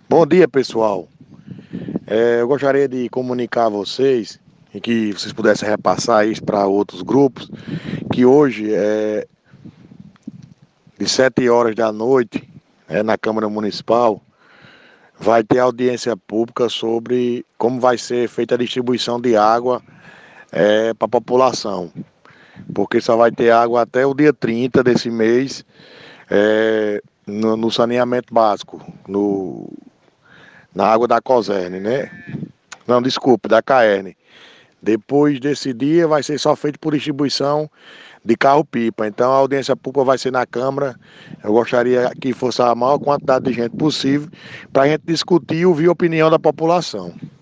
Bom dia, pessoal. Eu gostaria de comunicar a vocês e que vocês pudessem repassar isso para outros grupos, que hoje, de 7 horas da noite, na Câmara Municipal, vai ter audiência pública sobre como vai ser feita a distribuição de água para a população. Porque só vai ter água até o dia 30 desse mês, no saneamento básico, na água da Coserne, né? Não, desculpe, da Caerne. Depois desse dia vai ser só feito por distribuição de carro-pipa. Então a audiência pública vai ser na Câmara. Eu gostaria que fosse a maior quantidade de gente possível para a gente discutir e ouvir a opinião da população.